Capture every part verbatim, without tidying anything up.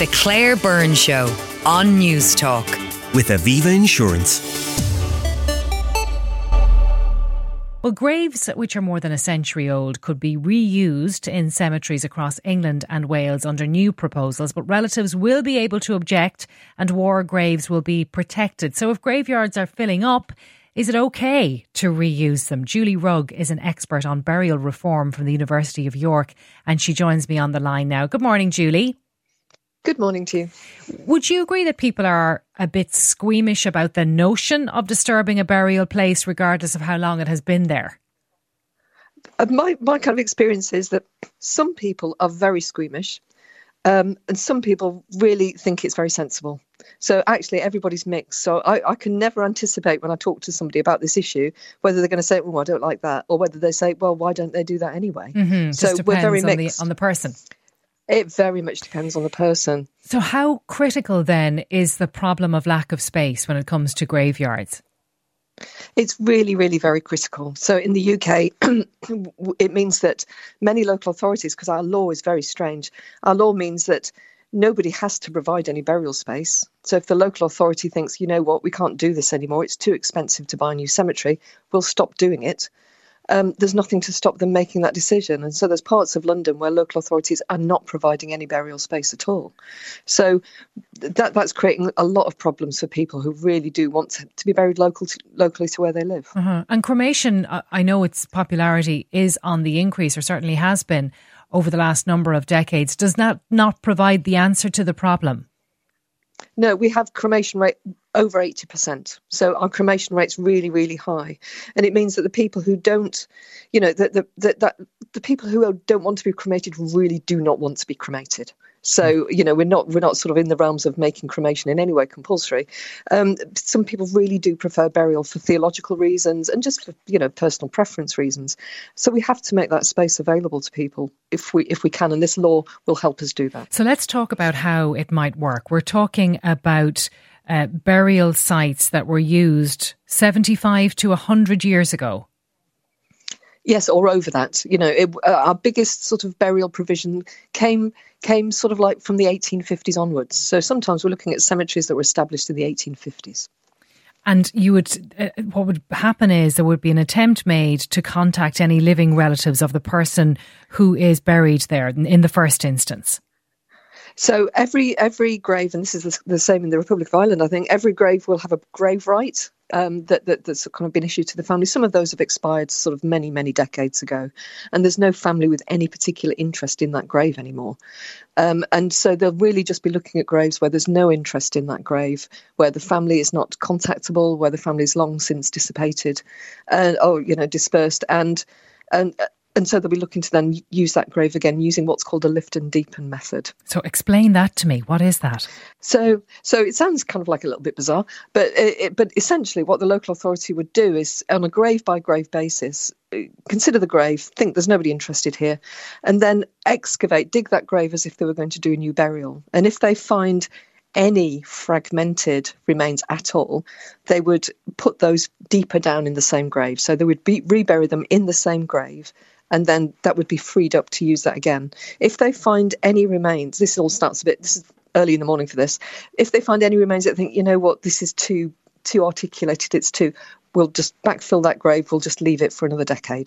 The Claire Byrne Show on News Talk. With Aviva Insurance. Well, graves which are more than a century old could be reused in cemeteries across England and Wales under new proposals, but relatives will be able to object and war graves will be protected. So if graveyards are filling up, is it okay to reuse them? Julie Rugg is an expert on burial reform from the University of York, and she joins me on the line now. Good morning, Julie. Good morning to you. Would you agree that people are a bit squeamish about the notion of disturbing a burial place regardless of how long it has been there? Uh, my, my kind of experience is that some people are very squeamish um, and some people really think it's very sensible. So actually everybody's mixed. So I, I can never anticipate when I talk to somebody about this issue whether they're going to say, oh, I don't like that, or whether they say, well, why don't they do that anyway? Mm-hmm. So Just we're very on mixed. The, on the person. It very much depends on the person. So how critical then is the problem of lack of space when it comes to graveyards? It's really, really very critical. So in the U K, it means that many local authorities, because our law is very strange, our law means that nobody has to provide any burial space. So if the local authority thinks, you know what, we can't do this anymore, it's too expensive to buy a new cemetery, we'll stop doing it. Um, there's nothing to stop them making that decision. And so there's parts of London where local authorities are not providing any burial space at all. So that that's creating a lot of problems for people who really do want to, to be buried local to, locally to where they live. Uh-huh. And cremation, I know its popularity is on the increase, or certainly has been over the last number of decades. Does that not provide the answer to the problem? No, we have cremation rate over eighty percent. So our cremation rate's really, really high. And it means that the people who don't, you know, that the, the, that the people who don't want to be cremated really do not want to be cremated. So, you know, we're not we're not sort of in the realms of making cremation in any way compulsory. Um, some people really do prefer burial for theological reasons and just for, you know, personal preference reasons. So we have to make that space available to people if we if we can. And this law will help us do that. So let's talk about how it might work. We're talking about uh, burial sites that were used seventy-five to one hundred years ago. Yes, or over that. You know, it, uh, our biggest sort of burial provision came came sort of like from the eighteen fifties onwards. So sometimes we're looking at cemeteries that were established in the eighteen fifties. And you would, uh, what would happen is there would be an attempt made to contact any living relatives of the person who is buried there in, in the first instance. So every every grave, and this is the, the same in the Republic of Ireland, I think, every grave will have a grave right um, that, that that's kind of been issued to the family. Some of those have expired sort of many, many decades ago. And there's no family with any particular interest in that grave anymore. Um, and so they'll really just be looking at graves where there's no interest in that grave, where the family is not contactable, where the family is long since dissipated uh, or, you know, dispersed. And and And so they'll be looking to then use that grave again using what's called a lift and deepen method. So explain that to me. What is that? So so it sounds kind of like a little bit bizarre, but it, it, but essentially what the local authority would do is on a grave by grave basis, consider the grave, think there's nobody interested here, and then excavate, dig that grave as if they were going to do a new burial. And if they find any fragmented remains at all, they would put those deeper down in the same grave. So they would be, rebury them in the same grave, and then that would be freed up to use that again. If they find any remains, this all starts a bit, this is early in the morning for this, if they find any remains that think, you know what, this is too too articulated, it's too, we'll just backfill that grave, we'll just leave it for another decade.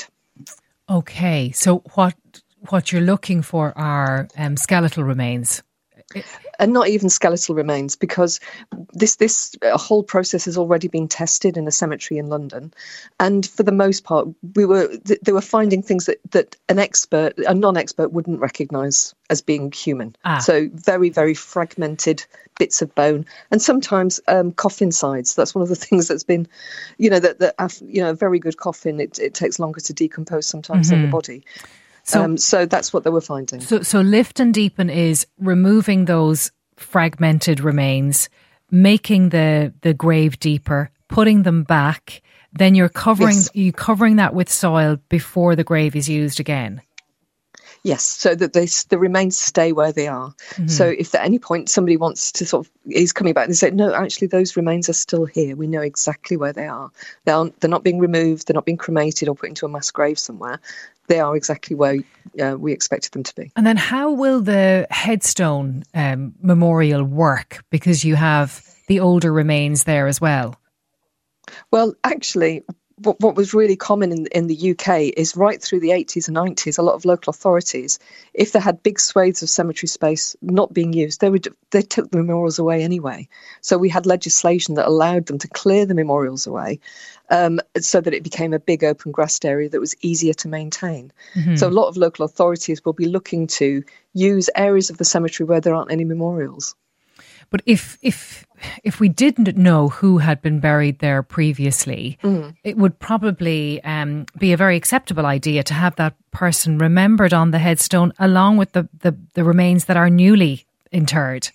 Okay, so what what you're looking for are um, skeletal remains? And not even skeletal remains, because this this whole process has already been tested in a cemetery in London, and for the most part, we were th- they were finding things that, that an expert, a non-expert, wouldn't recognise as being human. Ah. So very very fragmented bits of bone, and sometimes um, coffin sides. That's one of the things that's been, you know, that that you know, a very good coffin, it it takes longer to decompose sometimes mm-hmm. than the body. So, um, so that's what they were finding. So, so lift and deepen is removing those fragmented remains, making the, the grave deeper, putting them back. Then you're covering yes. you covering that with soil before the grave is used again. Yes, so that they, the remains stay where they are. Mm-hmm. So if at any point somebody wants to sort of is coming back and say, no, actually those remains are still here. We know exactly where they are. They aren't, they're not being removed. They're not being cremated or put into a mass grave somewhere. They are exactly where uh, we expected them to be. And then how will the headstone um, memorial work? Because you have the older remains there as well. Well, actually, what, what was really common in, in the U K is right through the eighties and nineties, a lot of local authorities, if they had big swathes of cemetery space not being used, they would they took the memorials away anyway. So we had legislation that allowed them to clear the memorials away, um, so that it became a big open grassed area that was easier to maintain. Mm-hmm. So a lot of local authorities will be looking to use areas of the cemetery where there aren't any memorials. But if if if we didn't know who had been buried there previously, mm. it would probably um, be a very acceptable idea to have that person remembered on the headstone along with the, the, the remains that are newly interred.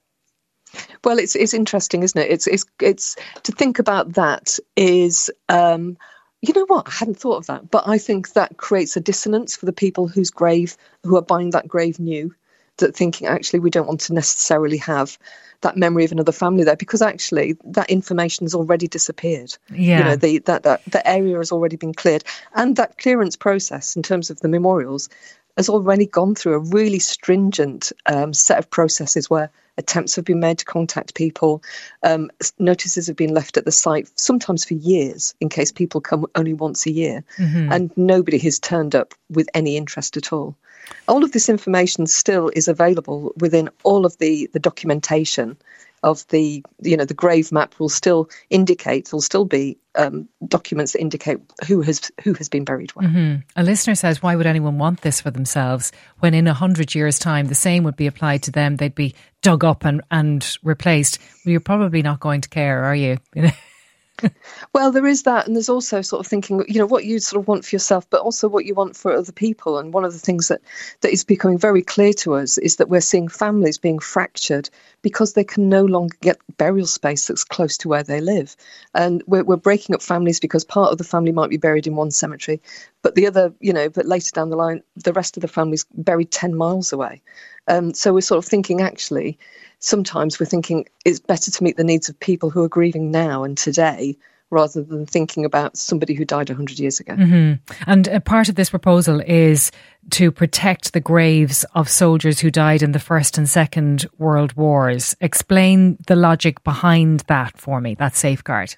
Well, it's it's interesting, isn't it? It's it's it's to think about that is. Um, You know what? I hadn't thought of that, but I think that creates a dissonance for the people whose grave, who are buying that grave new, that thinking actually we don't want to necessarily have that memory of another family there, because actually that information has already disappeared. Yeah. You know, the that, that the area has already been cleared, and that clearance process in terms of the memorials has already gone through a really stringent um, set of processes where attempts have been made to contact people. Um, notices have been left at the site, sometimes for years, in case people come only once a year. Mm-hmm. And nobody has turned up with any interest at all. All of this information still is available within all of the, the documentation of the, you know, the grave map will still indicate, will still be um, documents that indicate who has who has been buried where. Mm-hmm. A listener says, why would anyone want this for themselves when in a hundred years' time the same would be applied to them? They'd be dug up and, and replaced. Well, you're probably not going to care, are you? You know? Well, there is that, and there's also sort of thinking, you know, what you sort of want for yourself, but also what you want for other people. And one of the things that, that is becoming very clear to us is that we're seeing families being fractured because they can no longer get burial space that's close to where they live. And we're, we're breaking up families because part of the family might be buried in one cemetery, but the other, you know, but later down the line, the rest of the family's buried ten miles away. Um, so we're sort of thinking, actually, sometimes we're thinking it's better to meet the needs of people who are grieving now and today rather than thinking about somebody who died one hundred years ago. Mm-hmm. And a part of this proposal is to protect the graves of soldiers who died in the First and Second World Wars. Explain the logic behind that for me, that safeguard.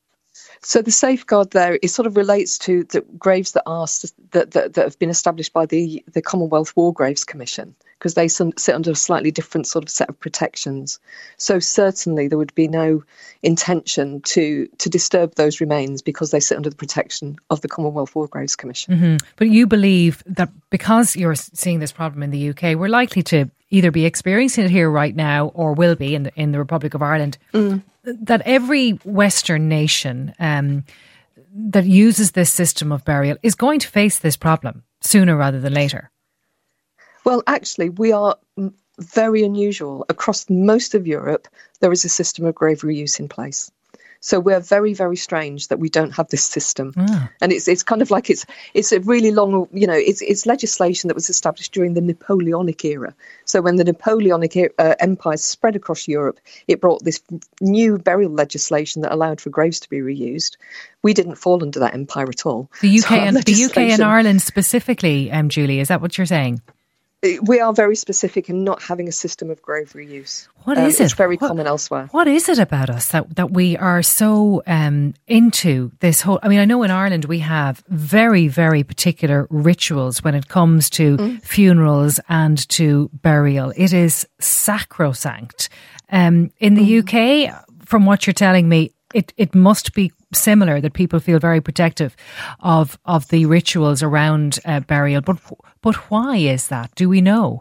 So the safeguard there, it sort of relates to the graves that are that, that, that have been established by the, the Commonwealth War Graves Commission, because they sit under a slightly different sort of set of protections. So certainly there would be no intention to to disturb those remains because they sit under the protection of the Commonwealth War Graves Commission. Mm-hmm. But you believe that because you're seeing this problem in the U K, we're likely to either be experiencing it here right now or will be in the, in the Republic of Ireland, mm. that every Western nation um, that uses this system of burial is going to face this problem sooner rather than later. Well, actually, we are very unusual. Across most of Europe, there is a system of grave reuse in place. So we're very, very strange that we don't have this system. Ah. And it's it's kind of like it's it's a really long, you know, it's it's legislation that was established during the Napoleonic era. So when the Napoleonic uh, Empire spread across Europe, it brought this new burial legislation that allowed for graves to be reused. We didn't fall under that empire at all. The U K so and the U K and Ireland specifically, um, Julie, is that what you're saying? We are very specific in not having a system of grave reuse. What um, is it? It's very what, common elsewhere. What is it about us that, that we are so um, into this whole... I mean, I know in Ireland we have very, very particular rituals when it comes to mm. funerals and to burial. It is sacrosanct. Um, in the mm. U K, from what you're telling me, it, it must be similar, that people feel very protective of of the rituals around uh, burial. But but why is that? Do we know?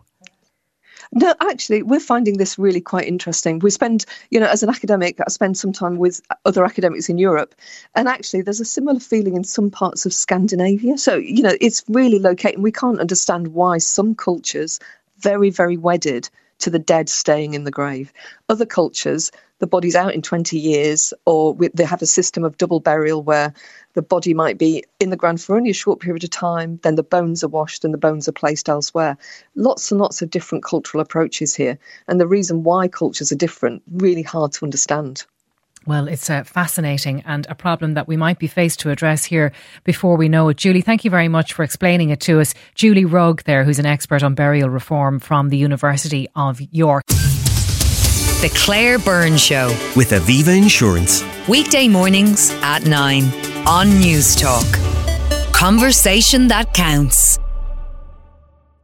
No, actually, we're finding this really quite interesting. We spend, you know, as an academic, I spend some time with other academics in Europe, and actually there's a similar feeling in some parts of Scandinavia. So, you know, it's really located, and we can't understand why some cultures very, very wedded to the dead staying in the grave. Other cultures, the body's out in twenty years, or they have a system of double burial where the body might be in the ground for only a short period of time, then the bones are washed and the bones are placed elsewhere. Lots and lots of different cultural approaches here. And the reason why cultures are different, really hard to understand. Well, it's uh, fascinating and a problem that we might be faced to address here before we know it. Julie, thank you very much for explaining it to us. Julie Rugg there, who's an expert on burial reform from the University of York. The Claire Byrne Show. With Aviva Insurance. Weekday mornings at nine on News Talk. Conversation that counts.